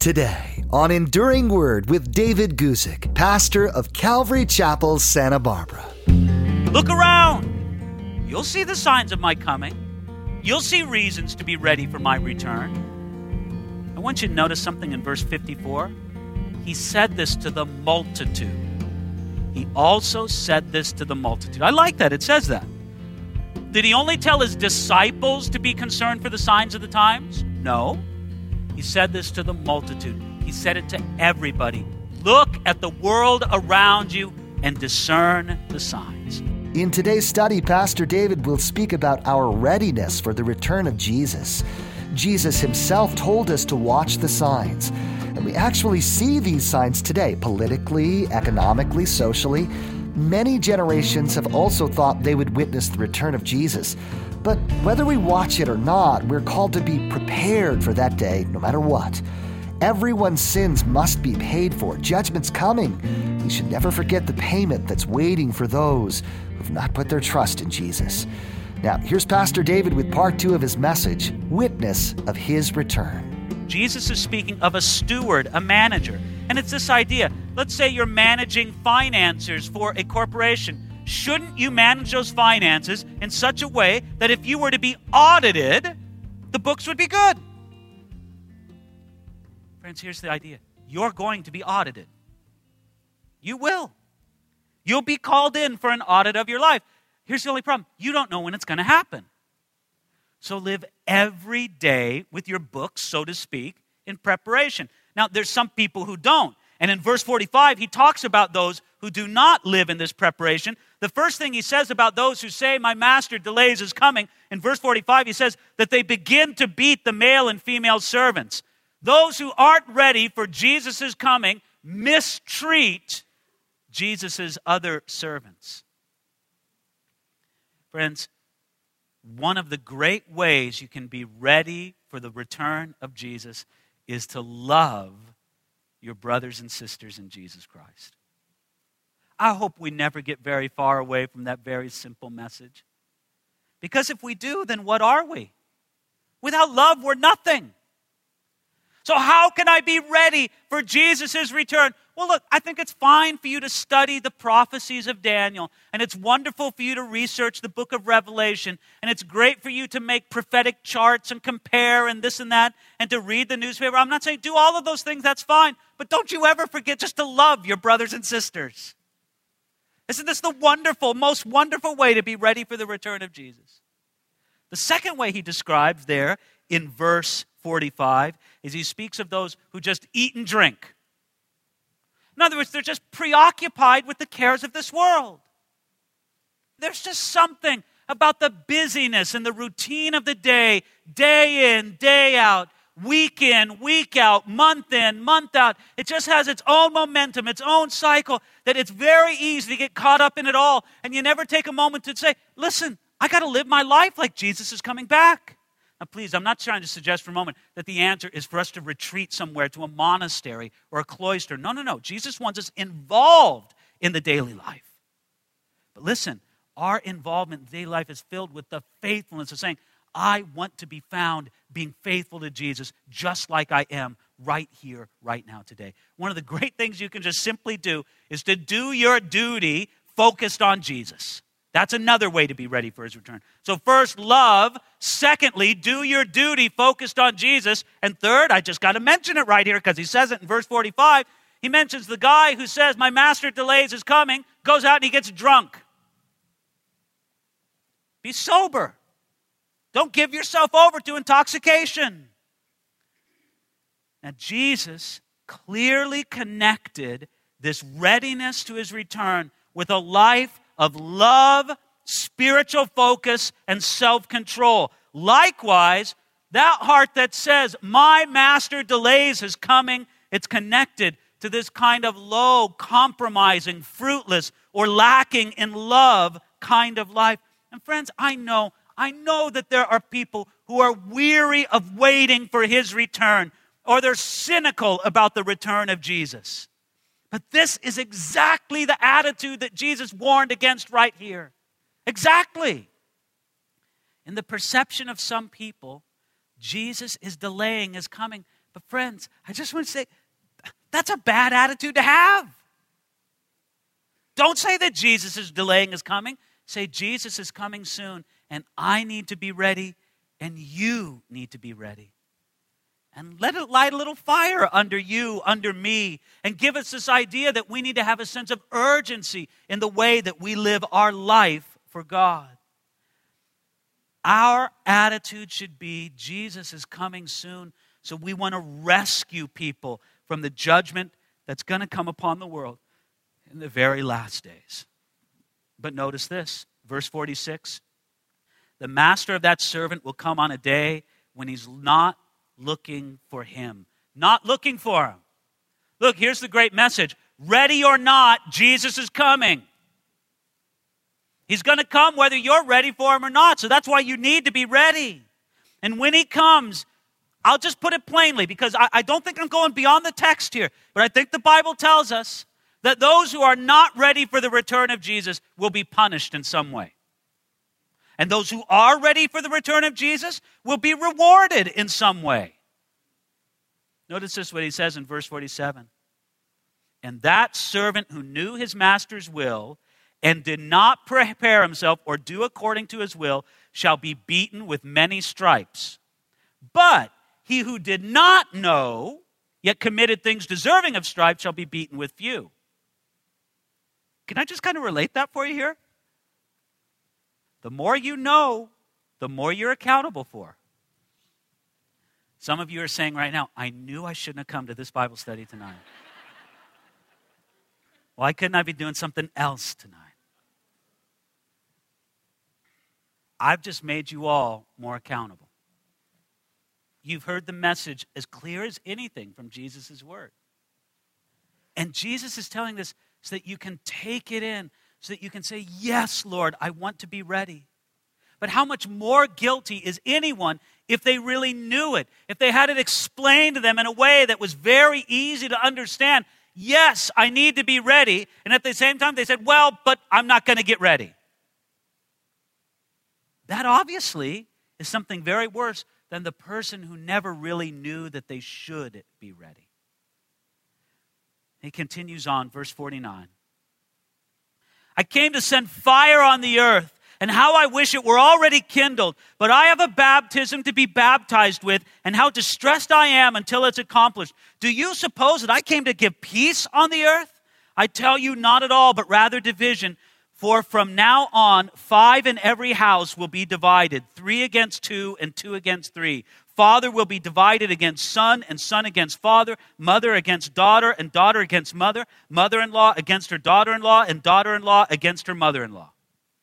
Today on Enduring Word with David Guzik, pastor of Calvary Chapel, Santa Barbara. Look around. You'll see the signs of my coming. You'll see reasons to be ready for my return. I want you to notice something in verse 54. He said this to the multitude. He also said this to the multitude. I like that. It says that. Did he only tell his disciples to be concerned for the signs of the times? No. He said this to the multitude. He said it to everybody. Look at the world around you and discern the signs. In today's study, Pastor David will speak about our readiness for the return of Jesus. Jesus himself told us to watch the signs. And we actually see these signs today, politically, economically, socially. Many generations have also thought they would witness the return of Jesus. But whether we watch it or not, we're called to be prepared for that day, no matter what. Everyone's sins must be paid for. Judgment's coming. We should never forget the payment that's waiting for those who've not put their trust in Jesus. Now, here's Pastor David with part 2 of his message, Witness of His Return. Jesus is speaking of a steward, a manager. And it's this idea. Let's say you're managing finances for a corporation. Shouldn't you manage those finances in such a way that if you were to be audited, the books would be good? Friends, here's the idea. You're going to be audited. You will. You'll be called in for an audit of your life. Here's the only problem. You don't know when it's going to happen. So live every day with your books, so to speak, in preparation. Now, there's some people who don't. And in verse 45, he talks about those who do not live in this preparation. The first thing he says about those who say, my master delays his coming, in verse 45, he says that they begin to beat the male and female servants. Those who aren't ready for Jesus' coming mistreat Jesus' other servants. Friends, one of the great ways you can be ready for the return of Jesus is to love your brothers and sisters in Jesus Christ. I hope we never get very far away from that very simple message. Because if we do, then what are we? Without love, we're nothing. So how can I be ready for Jesus' return? Well, look, I think it's fine for you to study the prophecies of Daniel, and it's wonderful for you to research the book of Revelation, and it's great for you to make prophetic charts and compare and this and that, and to read the newspaper. I'm not saying do all of those things, that's fine, but don't you ever forget just to love your brothers and sisters. Isn't this the wonderful, most wonderful way to be ready for the return of Jesus? The second way he describes there in verse 45 is he speaks of those who just eat and drink. In other words, they're just preoccupied with the cares of this world. There's just something about the busyness and the routine of the day in, day out, week in, week out, month in, month out. It just has its own momentum, its own cycle, that it's very easy to get caught up in it all. And you never take a moment to say, listen, I got to live my life like Jesus is coming back. Now, please, I'm not trying to suggest for a moment that the answer is for us to retreat somewhere to a monastery or a cloister. No. Jesus wants us involved in the daily life. But listen, our involvement in daily life is filled with the faithfulness of saying, I want to be found being faithful to Jesus just like I am right here, right now, today. One of the great things you can just simply do is to do your duty focused on Jesus. That's another way to be ready for his return. So first, love. Secondly, do your duty focused on Jesus. And third, I just got to mention it right here because he says it in verse 45. He mentions the guy who says, my master delays his coming, goes out and he gets drunk. Be sober. Don't give yourself over to intoxication. Now, Jesus clearly connected this readiness to his return with a life of love, spiritual focus, and self-control. Likewise, that heart that says, my master delays his coming, it's connected to this kind of low, compromising, fruitless, or lacking in love kind of life. And friends, I know that there are people who are weary of waiting for his return, or they're cynical about the return of Jesus. But this is exactly the attitude that Jesus warned against right here. Exactly. In the perception of some people, Jesus is delaying his coming But friends, I just want to say, that's a bad attitude to have. Don't say that Jesus is delaying his coming. Say, Jesus is coming soon, and I need to be ready, and you need to be ready. And let it light a little fire under you, under me, and give us this idea that we need to have a sense of urgency in the way that we live our life for God. Our attitude should be, Jesus is coming soon, so we want to rescue people from the judgment that's going to come upon the world in the very last days. But notice this, verse 46. The master of that servant will come on a day when he's not looking for him. Not looking for him. Look, here's the great message. Ready or not, Jesus is coming. He's going to come whether you're ready for him or not. So that's why you need to be ready. And when he comes, I'll just put it plainly, because I don't think I'm going beyond the text here, but I think the Bible tells us that those who are not ready for the return of Jesus will be punished in some way. And those who are ready for the return of Jesus will be rewarded in some way. Notice this, what he says in verse 47. And that servant who knew his master's will and did not prepare himself or do according to his will shall be beaten with many stripes. But he who did not know, yet committed things deserving of stripes, shall be beaten with few. Can I just kind of relate that for you here? The more you know, the more you're accountable for. Some of you are saying right now, I knew I shouldn't have come to this Bible study tonight. Why couldn't I be doing something else tonight? I've just made you all more accountable. You've heard the message as clear as anything from Jesus' word. And Jesus is telling this so that you can take it in, so that you can say, yes, Lord, I want to be ready. But how much more guilty is anyone if they really knew it, if they had it explained to them in a way that was very easy to understand? Yes, I need to be ready. And at the same time, they said, well, but I'm not going to get ready. That obviously is something very worse than the person who never really knew that they should be ready. He continues on, verse 49. I came to send fire on the earth, and how I wish it were already kindled. But I have a baptism to be baptized with, and how distressed I am until it's accomplished. Do you suppose that I came to give peace on the earth? I tell you, not at all, but rather division. For from now on, 5 in every house will be divided, 3 against 2 and 2 against 3. Father will be divided against son, and son against father, mother against daughter, and daughter against mother, mother-in-law against her daughter-in-law, and daughter-in-law against her mother-in-law.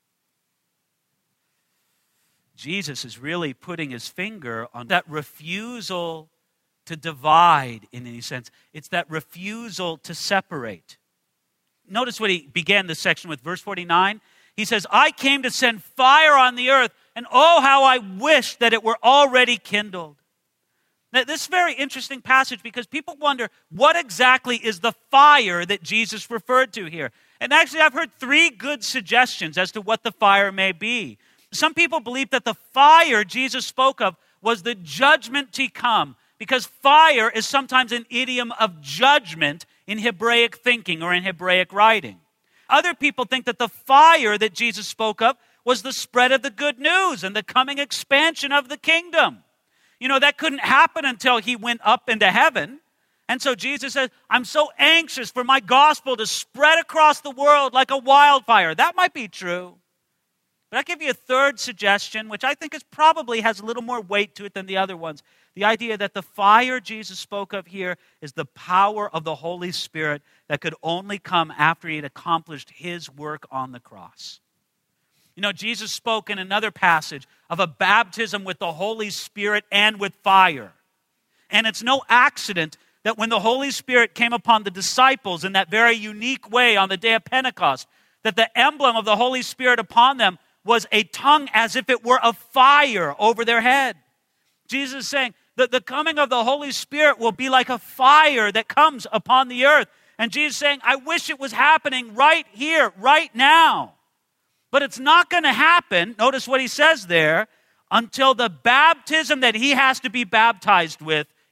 Jesus is really putting his finger on that refusal to divide in any sense. It's that refusal to separate. Notice what he began this section with, verse 49. He says, I came to send fire on the earth, and oh, how I wish that it were already kindled. Now, this is a very interesting passage because people wonder, what exactly is the fire that Jesus referred to here? And actually, I've heard 3 good suggestions as to what the fire may be. Some people believe that the fire Jesus spoke of was the judgment to come, because fire is sometimes an idiom of judgment in Hebraic thinking or in Hebraic writing. Other people think that the fire that Jesus spoke of was the spread of the good news and the coming expansion of the kingdom. You know, that couldn't happen until he went up into heaven. And so Jesus says, I'm so anxious for my gospel to spread across the world like a wildfire. That might be true. But I'll give you a third suggestion, which I think probably has a little more weight to it than the other ones. The idea that the fire Jesus spoke of here is the power of the Holy Spirit that could only come after he had accomplished his work on the cross. You know, Jesus spoke in another passage of a baptism with the Holy Spirit and with fire. And it's no accident that when the Holy Spirit came upon the disciples in that very unique way on the day of Pentecost, that the emblem of the Holy Spirit upon them was a tongue as if it were of fire over their head. Jesus is saying that the coming of the Holy Spirit will be like a fire that comes upon the earth. And Jesus is saying, I wish it was happening right here, right now. But it's not going to happen, notice what he says there, until the baptism that he has to be baptized with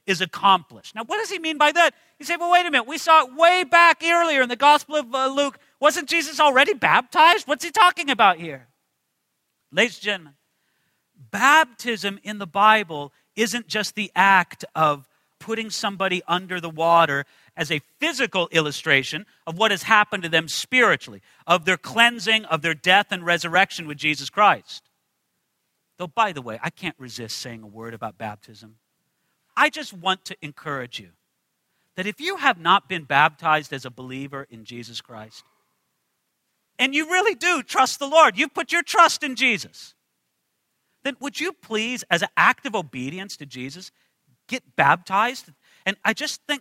is accomplished. Now, what does he mean by that? You say, well, wait a minute. We saw it way back earlier in the Gospel of Luke. Wasn't Jesus already baptized? What's he talking about here? Ladies and gentlemen, baptism in the Bible isn't just the act of putting somebody under the water as a physical illustration of what has happened to them spiritually, of their cleansing, of their death and resurrection with Jesus Christ. Though, by the way, I can't resist saying a word about baptism. I just want to encourage you that if you have not been baptized as a believer in Jesus Christ, and you really do trust the Lord, you've put your trust in Jesus, then would you please, as an act of obedience to Jesus, get baptized? And I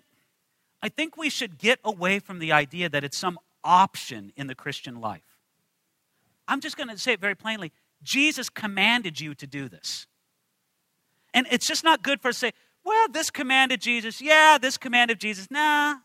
think we should get away from the idea that it's some option in the Christian life. I'm just going to say it very plainly. Jesus commanded you to do this. And it's just not good for us to say, well, this commanded Jesus. Yeah, this commanded Jesus. Nah.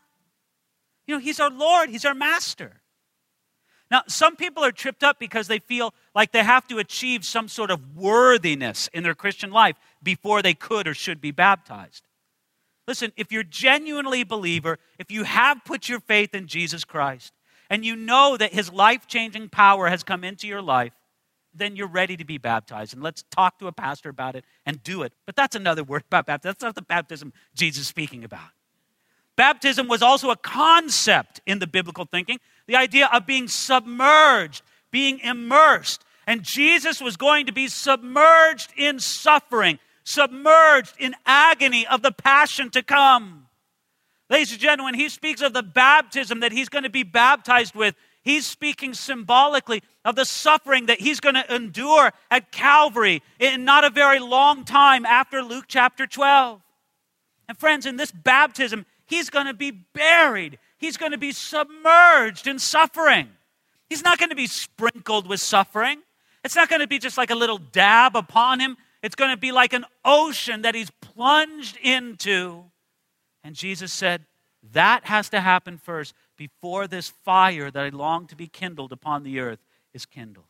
He's our Lord. He's our master. Now, some people are tripped up because they feel like they have to achieve some sort of worthiness in their Christian life before they could or should be baptized. Listen, if you're genuinely a believer, if you have put your faith in Jesus Christ, and you know that his life-changing power has come into your life, then you're ready to be baptized. And let's talk to a pastor about it and do it. But that's another word about baptism. That's not the baptism Jesus is speaking about. Baptism was also a concept in the biblical thinking, the idea of being submerged, being immersed. And Jesus was going to be submerged in suffering, submerged in agony of the passion to come. Ladies and gentlemen, when he speaks of the baptism that he's going to be baptized with, he's speaking symbolically of the suffering that he's going to endure at Calvary in not a very long time after Luke chapter 12. And friends, in this baptism, he's going to be buried. He's going to be submerged in suffering. He's not going to be sprinkled with suffering. It's not going to be just like a little dab upon him. It's going to be like an ocean that he's plunged into. And Jesus said, that has to happen first before this fire that I long to be kindled upon the earth is kindled.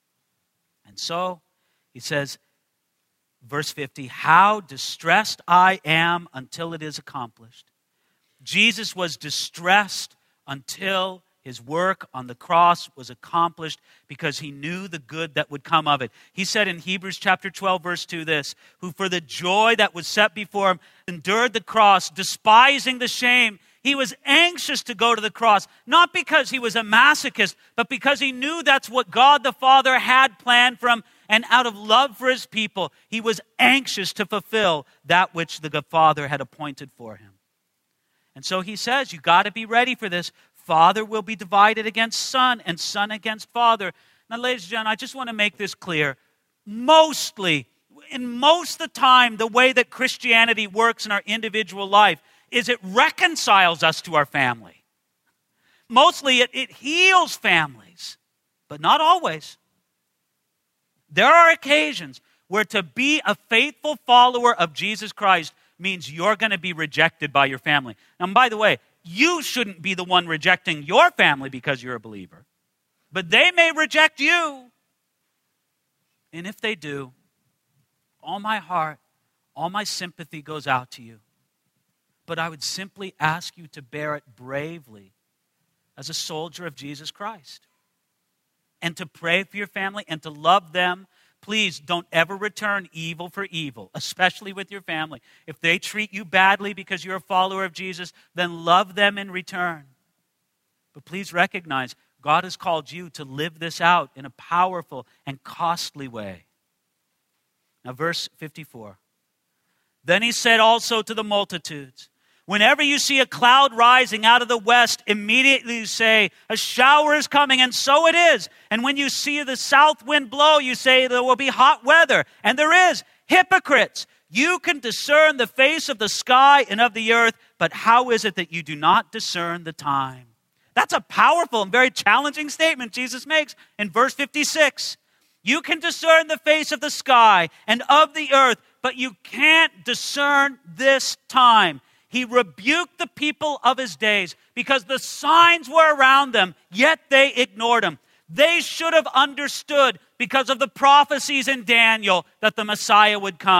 And so, he says, verse 50, how distressed I am until it is accomplished. Jesus was distressed until his work on the cross was accomplished because he knew the good that would come of it. He said in Hebrews chapter 12, verse 2 this, who for the joy that was set before him endured the cross, despising the shame. He was anxious to go to the cross, not because he was a masochist, but because he knew that's what God the Father had planned for him. And out of love for his people, he was anxious to fulfill that which the Father had appointed for him. And so he says, you got to be ready for this. Father will be divided against son and son against father. Now, ladies and gentlemen, I just want to make this clear. Most of the time, the way that Christianity works in our individual life is it reconciles us to our family. Mostly it heals families, but not always. There are occasions where to be a faithful follower of Jesus Christ means you're going to be rejected by your family. Now, by the way, you shouldn't be the one rejecting your family because you're a believer. But they may reject you. And if they do, all my heart, all my sympathy goes out to you. But I would simply ask you to bear it bravely as a soldier of Jesus Christ. And to pray for your family and to love them. Please don't ever return evil for evil, especially with your family. If they treat you badly because you're a follower of Jesus, then love them in return. But please recognize God has called you to live this out in a powerful and costly way. Now, verse 54. Then he said also to the multitudes, whenever you see a cloud rising out of the west, immediately you say, a shower is coming, and so it is. And when you see the south wind blow, you say there will be hot weather. And there is. Hypocrites, you can discern the face of the sky and of the earth, but how is it that you do not discern the time? That's a powerful and very challenging statement Jesus makes in verse 56. You can discern the face of the sky and of the earth, but you can't discern this time. He rebuked the people of his days because the signs were around them, yet they ignored them. They should have understood because of the prophecies in Daniel that the Messiah would come.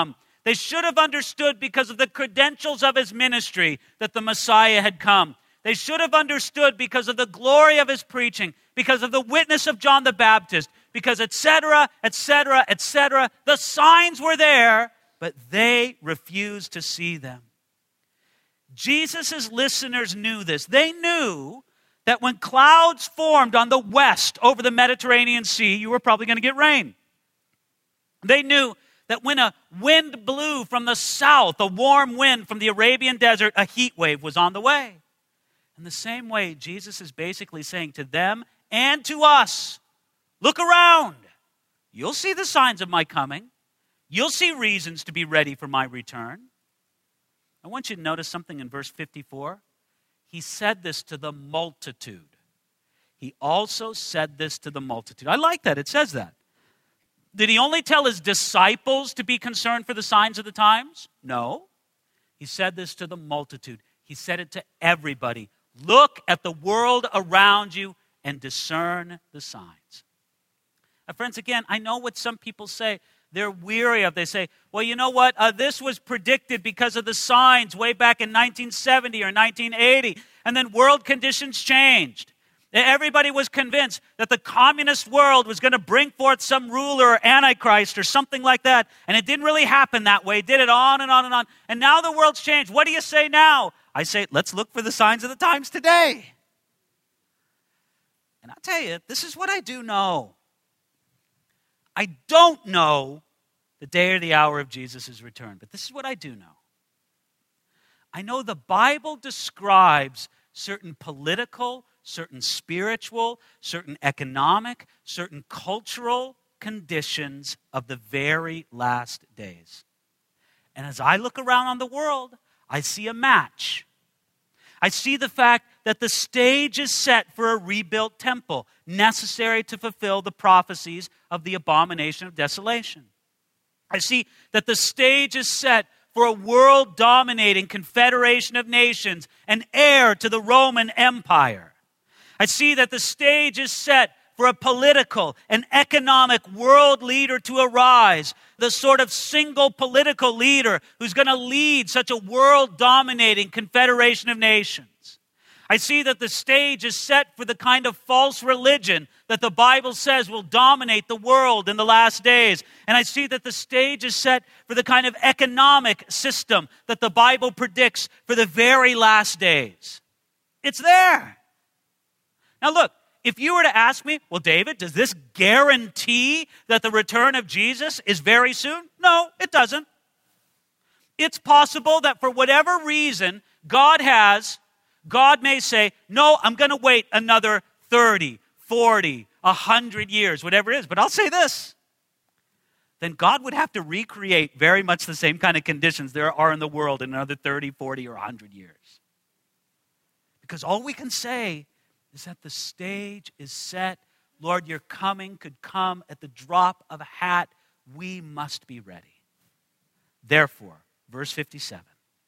They should have understood because of the credentials of his ministry that the Messiah had come. They should have understood because of the glory of his preaching, because of the witness of John the Baptist, because etc., etc., etc. The signs were there, but they refused to see them. Jesus' listeners knew this. They knew that when clouds formed on the west over the Mediterranean Sea, you were probably going to get rain. They knew that when a wind blew from the south, a warm wind from the Arabian desert, a heat wave was on the way. In the same way, Jesus is basically saying to them and to us, look around. You'll see the signs of my coming. You'll see reasons to be ready for my return. I want you to notice something in verse 54. He said this to the multitude. He also said this to the multitude. I like that. It says that. Did he only tell his disciples to be concerned for the signs of the times? No. He said this to the multitude. He said it to everybody. Look at the world around you and discern the signs. Now, friends, again, I know what some people say. They're weary of. They say, well, you know what? This was predicted because of the signs way back in 1970 or 1980. And then world conditions changed. Everybody was convinced that the communist world was going to bring forth some ruler or antichrist or something like that. And it didn't really happen that way. It did it on and on and on. And now the world's changed. What do you say now? I say, let's look for the signs of the times today. And I'll tell you, this is what I do know. I don't know the day or the hour of Jesus' return, but this is what I do know. I know the Bible describes certain political, certain spiritual, certain economic, certain cultural conditions of the very last days. And as I look around on the world, I see a match. I see the fact that the stage is set for a rebuilt temple necessary to fulfill the prophecies of the abomination of desolation. I see that the stage is set for a world-dominating confederation of nations, an heir to the Roman Empire. I see that the stage is set for a political and economic world leader to arise, the sort of single political leader who's going to lead such a world-dominating confederation of nations. I see that the stage is set for the kind of false religion that the Bible says will dominate the world in the last days. And I see that the stage is set for the kind of economic system that the Bible predicts for the very last days. It's there. Now look, if you were to ask me, well, David, does this guarantee that the return of Jesus is very soon? No, it doesn't. It's possible that for whatever reason God may say, no, I'm going to wait another 30, 40, 100 years, whatever it is. But I'll say this. Then God would have to recreate very much the same kind of conditions there are in the world in another 30, 40, or 100 years. Because all we can say is that the stage is set. Lord, your coming could come at the drop of a hat. We must be ready. Therefore, verse 57.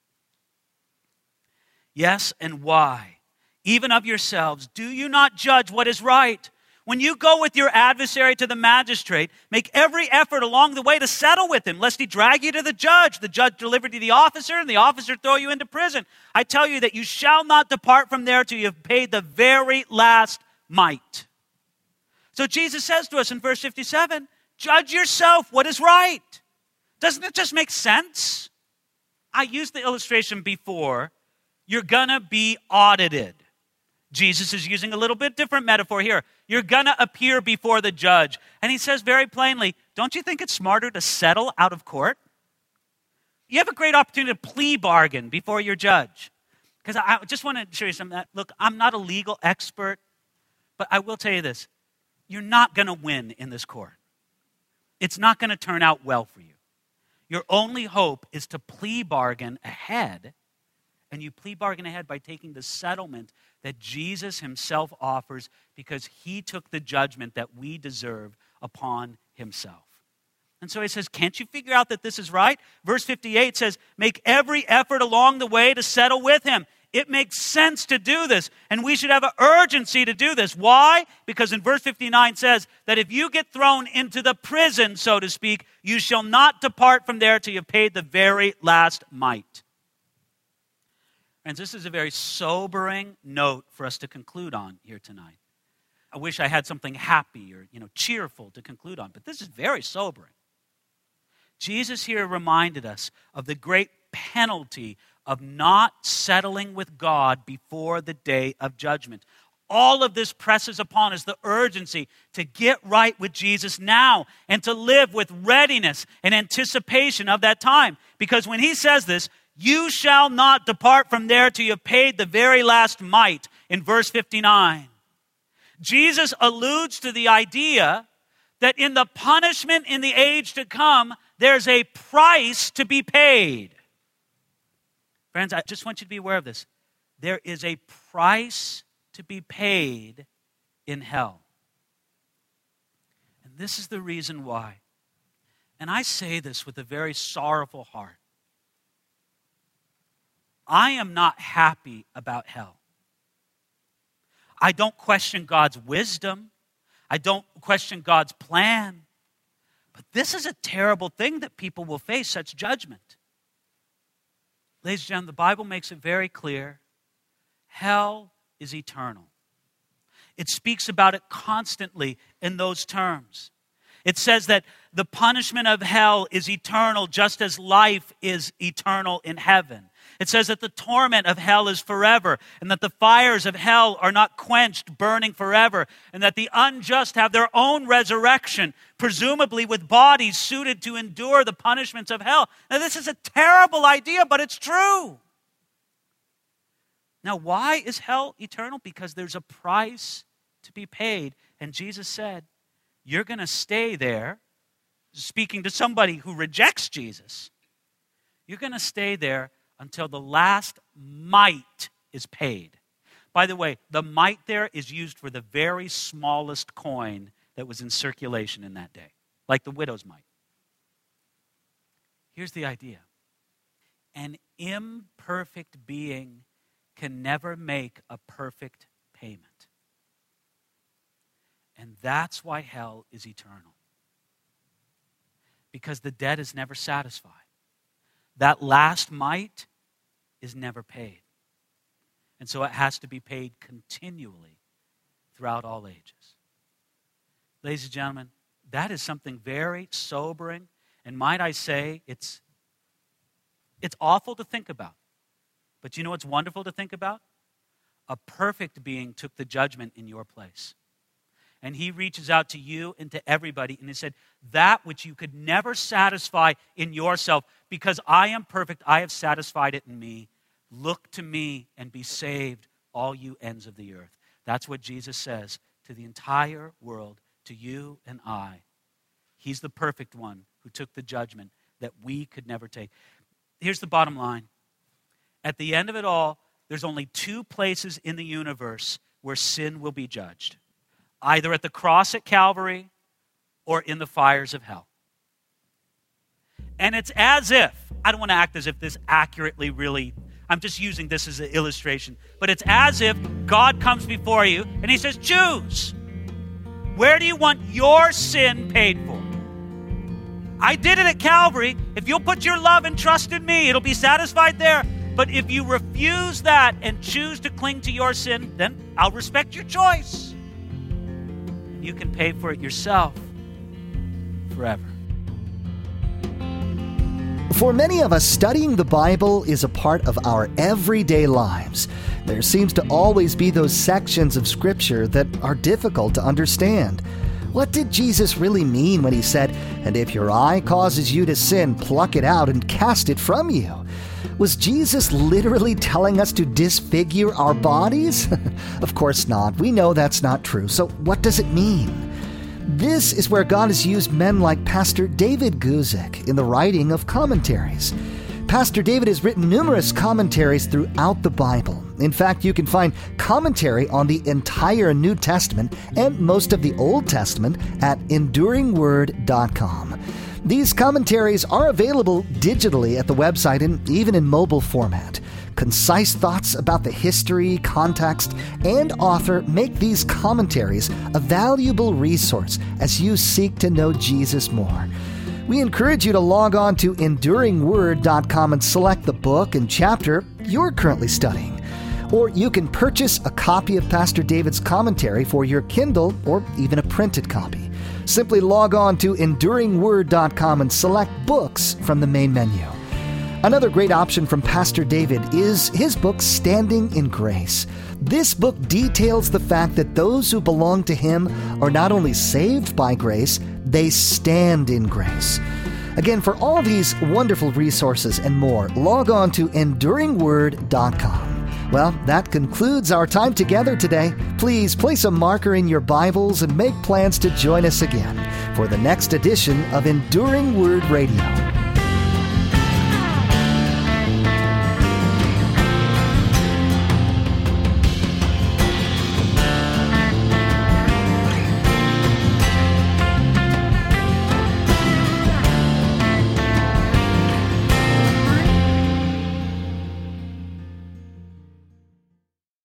Yes, and why? Even of yourselves, do you not judge what is right? When you go with your adversary to the magistrate, make every effort along the way to settle with him, lest he drag you to the judge deliver you to the officer, and the officer throw you into prison. I tell you that you shall not depart from there till you have paid the very last mite. So Jesus says to us in verse 57, judge yourself what is right. Doesn't it just make sense? I used the illustration before. You're going to be audited. Jesus is using a little bit different metaphor here. You're going to appear before the judge. And he says very plainly, don't you think it's smarter to settle out of court? You have a great opportunity to plea bargain before your judge. Because I just want to show you something. Look, I'm not a legal expert, but I will tell you this. You're not going to win in this court. It's not going to turn out well for you. Your only hope is to plea bargain ahead. And you plea bargain ahead by taking the settlement that Jesus himself offers because he took the judgment that we deserve upon himself. And so he says, can't you figure out that this is right? Verse 58 says, make every effort along the way to settle with him. It makes sense to do this, and we should have an urgency to do this. Why? Because in verse 59 says that if you get thrown into the prison, so to speak, you shall not depart from there till you've paid the very last mite. Friends, this is a very sobering note for us to conclude on here tonight. I wish I had something happy or, cheerful to conclude on, but this is very sobering. Jesus here reminded us of the great penalty of not settling with God before the day of judgment. All of this presses upon us the urgency to get right with Jesus now and to live with readiness and anticipation of that time. Because when he says this, you shall not depart from there till you have paid the very last mite, in verse 59. Jesus alludes to the idea that in the punishment in the age to come, there's a price to be paid. Friends, I just want you to be aware of this. There is a price to be paid in hell. And this is the reason why. And I say this with a very sorrowful heart. I am not happy about hell. I don't question God's wisdom. I don't question God's plan. But this is a terrible thing that people will face, such judgment. Ladies and gentlemen, the Bible makes it very clear. Hell is eternal. It speaks about it constantly in those terms. It says that the punishment of hell is eternal, just as life is eternal in heaven. It says that the torment of hell is forever, and that the fires of hell are not quenched, burning forever, and that the unjust have their own resurrection, presumably with bodies suited to endure the punishments of hell. Now, this is a terrible idea, but it's true. Now, why is hell eternal? Because there's a price to be paid. And Jesus said, you're going to stay there, speaking to somebody who rejects Jesus. You're going to stay there until the last mite is paid. By the way, the mite there is used for the very smallest coin that was in circulation in that day, like the widow's mite. Here's the idea. An imperfect being can never make a perfect payment. And that's why hell is eternal. Because the debt is never satisfied. That last mite is never paid. And so it has to be paid continually throughout all ages. Ladies and gentlemen, that is something very sobering. And might I say, it's awful to think about. But you know what's wonderful to think about? A perfect being took the judgment in your place. And he reaches out to you and to everybody. And he said, that which you could never satisfy in yourself, because I am perfect, I have satisfied it in me. Look to me and be saved, all you ends of the earth. That's what Jesus says to the entire world, to you and I. He's the perfect one who took the judgment that we could never take. Here's the bottom line. At the end of it all, there's only two places in the universe where sin will be judged. Either at the cross at Calvary or in the fires of hell. And it's as if, I don't want to act as if this accurately really, I'm just using this as an illustration, but it's as if God comes before you and he says, choose. Where do you want your sin paid for? I did it at Calvary. If you'll put your love and trust in me, it'll be satisfied there. But if you refuse that and choose to cling to your sin, then I'll respect your choice. You can pay for it yourself forever. For many of us, studying the Bible is a part of our everyday lives. There seems to always be those sections of Scripture that are difficult to understand. What did Jesus really mean when he said, "And if your eye causes you to sin, pluck it out and cast it from you"? Was Jesus literally telling us to disfigure our bodies? Of course not. We know that's not true. So what does it mean? This is where God has used men like Pastor David Guzik in the writing of commentaries. Pastor David has written numerous commentaries throughout the Bible. In fact, you can find commentary on the entire New Testament and most of the Old Testament at EnduringWord.com. These commentaries are available digitally at the website and even in mobile format. Concise thoughts about the history, context, and author make these commentaries a valuable resource as you seek to know Jesus more. We encourage you to log on to EnduringWord.com and select the book and chapter you're currently studying. Or you can purchase a copy of Pastor David's commentary for your Kindle or even a printed copy. Simply log on to EnduringWord.com and select Books from the main menu. Another great option from Pastor David is his book, Standing in Grace. This book details the fact that those who belong to him are not only saved by grace, they stand in grace. Again, for all these wonderful resources and more, log on to EnduringWord.com. Well, that concludes our time together today. Please place a marker in your Bibles and make plans to join us again for the next edition of Enduring Word Radio.